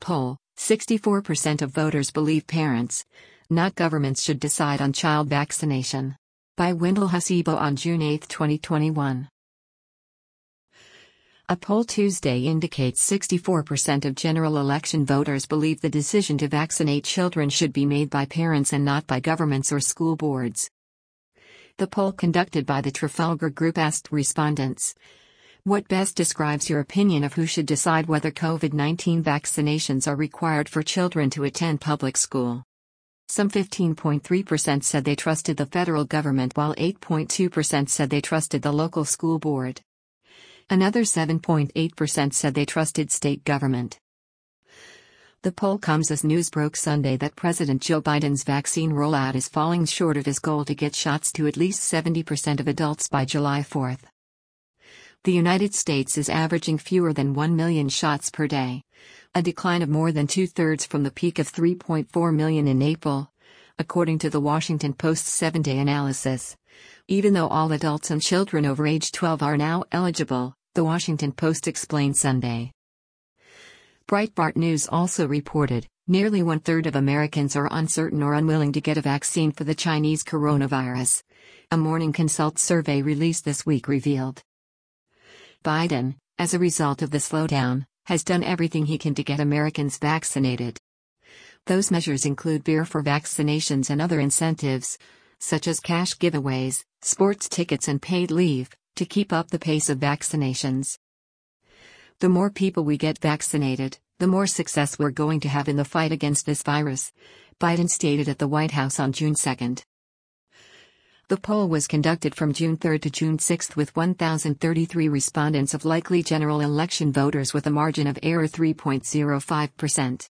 poll, 64% of voters believe parents, not governments, should decide on child vaccination. By Wendell Hasebo on June 8, 2021. A poll Tuesday indicates 64% of general election voters believe the decision to vaccinate children should be made by parents and not by governments or school boards. The poll conducted by the Trafalgar Group asked respondents, "What best describes your opinion of who should decide whether COVID-19 vaccinations are required for children to attend public school?" Some 15.3% said they trusted the federal government, while 8.2% said they trusted the local school board. Another 7.8% said they trusted state government. The poll comes as news broke Sunday that President Joe Biden's vaccine rollout is falling short of his goal to get shots to at least 70% of adults by July 4. The United States is averaging fewer than 1 million shots per day, a decline of more than two-thirds from the peak of 3.4 million in April, according to the Washington Post's 7-day analysis. Even though all adults and children over age 12 are now eligible, the Washington Post explained Sunday. Breitbart News also reported, nearly one-third of Americans are uncertain or unwilling to get a vaccine for the Chinese coronavirus, a Morning Consult survey released this week revealed. Biden, as a result of the slowdown, has done everything he can to get Americans vaccinated. Those measures include beer for vaccinations and other incentives, such as cash giveaways, sports tickets and paid leave, to keep up the pace of vaccinations. "The more people we get vaccinated, the more success we're going to have in the fight against this virus," Biden stated at the White House on June 2. The poll was conducted from June 3 to June 6 with 1,033 respondents of likely general election voters with a margin of error 3.05%.